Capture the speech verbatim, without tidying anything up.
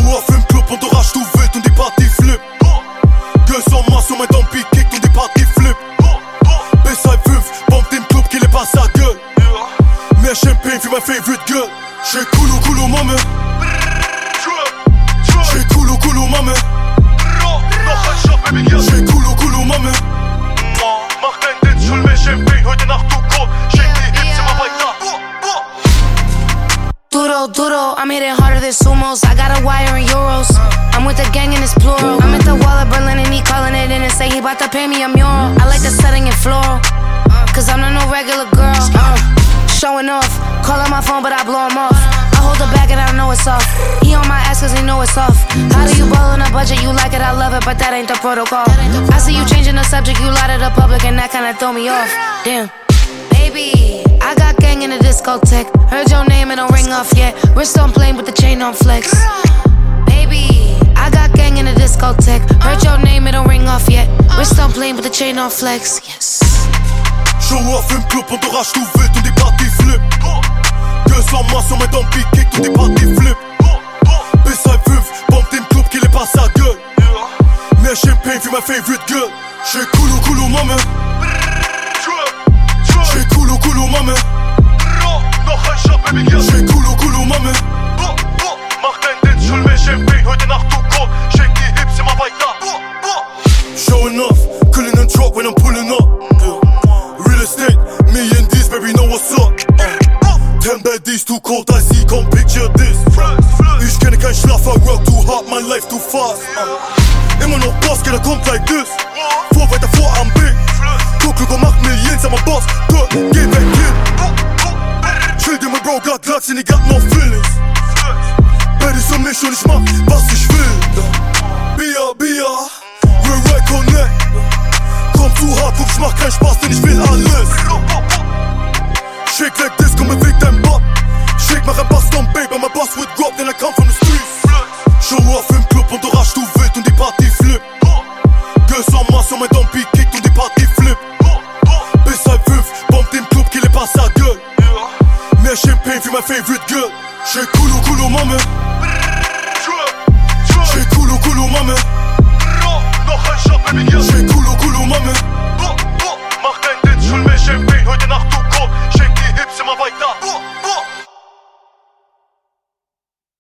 off im Club und du rasch, du wild und die Party flip. Girls en masse und mein Dompi kickt und die Party flip. Bis halb fünf, bomb den Club, qui les passe à gueule. Mehr Champagne für mein favorite girl. J'ai culo culo Mame. J'ai culo culo Mame. Noch ein Shot, Baby Girl. J'ai culo culo Mame. Mach dein Dance, schul mir Champagne, heute Nacht du Code. Schenk die Hips immer weiter. Duro, duro, I'm hitting harder than sumos. I got a wire in euros. I'm with the gang and it's plural. I'm at the wall of Berlin and he calling it in and say he bout to pay me a mural. I like the setting in floral, cause I'm not no regular girl. uh, Showing off, calling my phone but I blow him off. I hold the bag and I know it's off. He on my ass cause he know it's off. How do you ball on a budget? You like it, I love it, but that ain't the protocol. I see you changing the subject, you lie to the public and that kinda throw me off. Damn. Baby, I got gang in the discotheque. Heard your name, it don't ring off yet. Wrist on plane with the chain on flex. Baby, I got gang in the discotheque. Heard your name, it don't ring off yet. Wrist on plane with the chain on flex. Yes. Show off im Club und du rasch, du wild und die Party flip. Girls en masse und mein Dompi kickt und die Party flip. Bis halb fünf, bomb den Club, qui les passe à gueule. Mehr Champagne für mein favorite girl. J'ai culo culo Mame. J'ai culo culo Mame. Noch ein Shot, Baby Girl. J'ai culo culo Mame. Mach dein Dance, schul mir Champagne, heute Nacht du Code. Schenk die Hips immer weiter. Showing off, killing and truck when I'm pulling up. Real estate, me and this, baby, know what's up. uh. Ten baddies, too cold, I see, come picture this. Ich kenne kein Schlaf, I work too hard, my life too fast. uh. Immer noch Boss, der kommt like this. Vor, weiter vor, am Big. Guck, Luca macht Millions, I'm a Boss. Dort, geh weg, Kid. Chill dir, mein Bro, got Glatz, and he got no feelings. Baddies um mich und ich mach, was ich will. Bia, Bia, real right connect. Komm zu hart, guck, ich mach keinen Spaß, denn ich will alles. Shake like this, komm, beweg dein Bob. Shake, mach ein Baston, babe, I'm a boss with grub, denn I come from the streets. Show off im Club und du rasch, du wild und die Party flip.